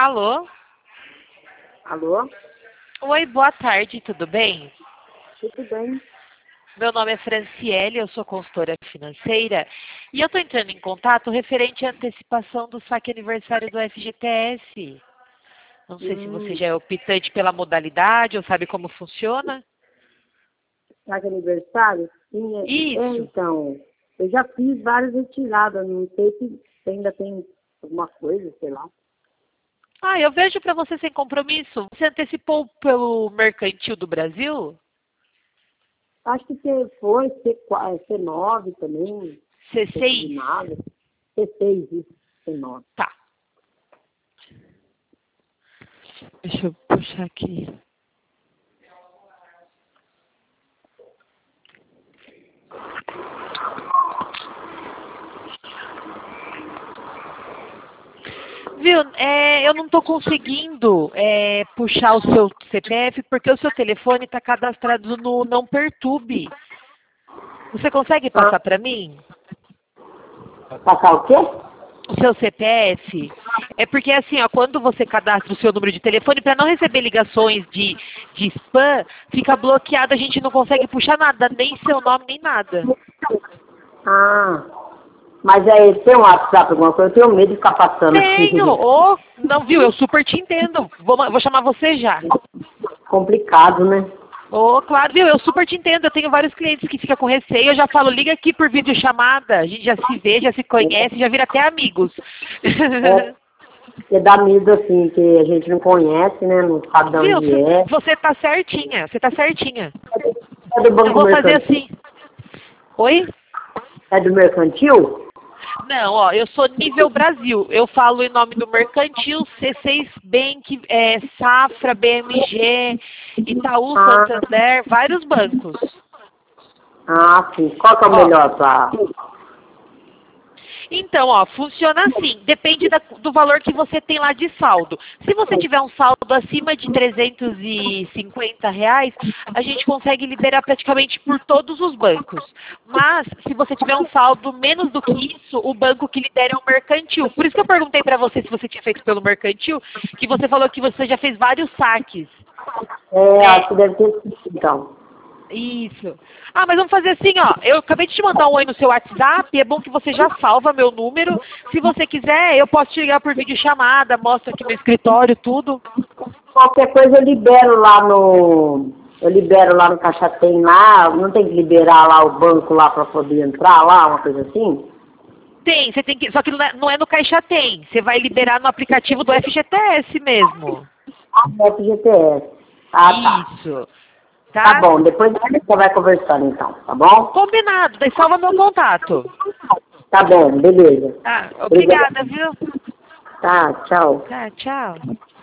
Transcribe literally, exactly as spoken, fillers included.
Alô? Alô? Oi, boa tarde, tudo bem? Tudo bem? Meu nome é Franciele, eu sou consultora financeira e eu estou entrando em contato referente à antecipação do saque aniversário do F G T S. Não sei se você Hum, já é optante pela modalidade ou sabe como funciona. tá de aniversário? Sim, é, é, Isso. então, eu já fiz várias retiradas, não sei se ainda tem alguma coisa, sei lá. Ah, eu vejo para você sem compromisso. Você antecipou pelo Mercantil do Brasil? Acho que você foi C quatro, C nove também, C não recebi seis? nada. C seis, isso, C nove. Tá. Deixa eu puxar aqui. Viu, é, eu não estou conseguindo é, puxar o seu C P F porque o seu telefone está cadastrado no Não Perturbe. Você consegue Ah, passar para mim passar o quê? o seu C P F? É porque assim, ó, quando você cadastra o seu número de telefone, para não receber ligações de, de spam, fica bloqueado, a gente não consegue puxar nada, nem seu nome, nem nada. Ah, mas aí tem um WhatsApp, alguma coisa, eu tenho medo de ficar passando aqui. Tenho! Ô, não viu? Eu super te entendo. Vou, ma- vou chamar você já. Complicado, né? Ô, claro, viu? Eu super te entendo. Eu tenho vários clientes que ficam com receio. Eu já falo, liga aqui por videochamada. A gente já se vê, já se conhece, já vira até amigos. É, porque dá medo assim, que a gente não conhece, né? Não sabe de Viu? onde é. Você tá certinha. Você tá certinha. É do Eu Banco vou fazer Mercantil? assim. Oi? É do Mercantil? Não, ó, eu sou nível Brasil. Eu falo em nome do Mercantil, C seis Bank, é, Safra, B M G, Itaú, Ah, Santander, vários bancos. ah, sim. Qual que é o Ó, melhor pra... então, ó, funciona assim, depende da- do valor que você tem lá de saldo. Se você tiver um saldo acima de trezentos e cinquenta reais, a gente consegue liberar praticamente por todos os bancos. Mas, se você tiver um saldo menos do que isso, o banco que libera é o Mercantil. Por isso que eu perguntei para você se você tinha feito pelo Mercantil, que você falou que você já fez vários saques. É, Né? acho que deve ter sido, então. Isso. Ah, mas vamos fazer assim, ó. Eu acabei de te mandar um oi no seu WhatsApp. É bom que você já salva meu número. Se você quiser, eu posso te ligar por videochamada, mostro aqui meu escritório, tudo. Qualquer coisa eu libero lá no... Eu libero lá no Caixa Tem lá, não tem que liberar lá o banco lá para poder entrar lá, uma coisa assim? Tem, você tem que. Só que não é não é no Caixa Tem. Você vai liberar no aplicativo do F G T S mesmo. Ah, no F G T S. Ah, tá. Isso. Tá Tá? bom, depois a gente vai conversando então, tá bom? Combinado. Daí salva meu contato. Tá bom, beleza. Tá. Obrigada. Obrigada, viu? Tá, tchau. Tá, tchau.